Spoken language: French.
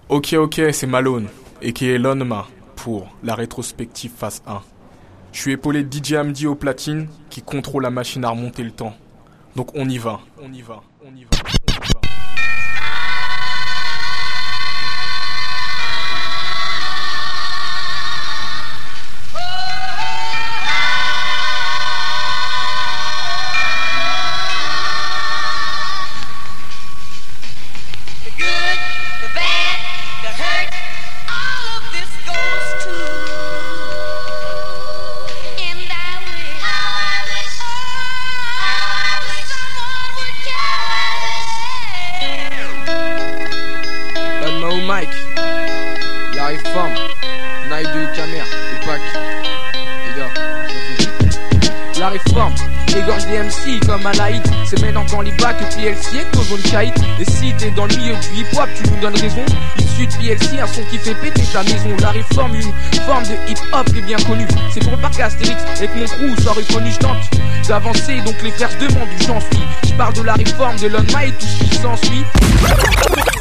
Ok, c'est Malone, a.k.a. Lonma, pour la rétrospective phase 1. Je suis épaulé de DJ Hamdi au platine, qui contrôle la machine à remonter le temps. Donc on y va. Mike, la réforme, Naïd de Camer, Tupac, les gars, la réforme, égorge des MC comme un laïd, c'est maintenant dans les bacs que PLC est cause on caïd. Et si t'es dans le milieu du hip-hop, tu nous donnes raison. Issu de PLC, un son qui fait péter ta maison. La réforme, une forme de hip-hop qui est bien connue. C'est pour le parc Astérix, avec mon crew, soit reconnu, je tente d'avancer, donc les frères se demandent où j'en suis. Je parle de la réforme de l'Onma et tout ce qui s'ensuit.